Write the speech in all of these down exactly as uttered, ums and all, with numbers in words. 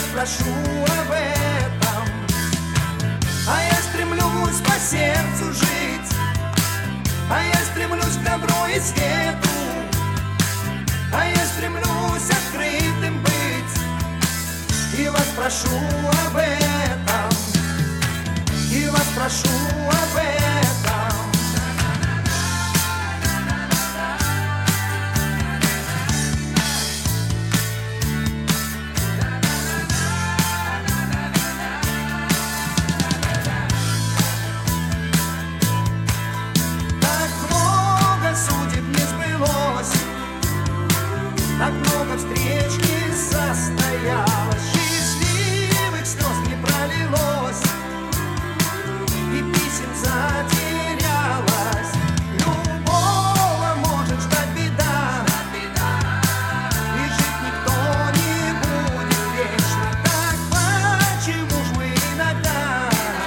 прошу об этом. А я стремлюсь по сердцу жить, а я стремлюсь к добру и свету, а я стремлюсь открытым быть, и вас прошу об этом, и вас прошу об этом. Так много встреч не состоялось, счастливых слез не пролилось, и писем затерялось. Любого может ждать беда, и жить никто не будет вечно. Так почему ж мы иногда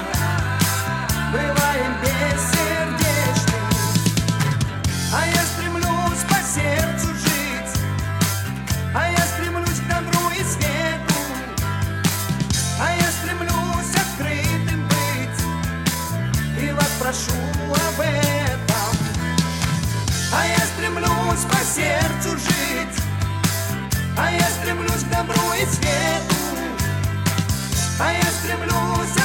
бываем бессердечны? А я стремлюсь по сердцу жить, а я стремлюсь к добру и свету, а я стремлюсь открытым быть, и вас прошу об этом. А я стремлюсь по сердцу жить, а я стремлюсь к добру и свету, а я стремлюсь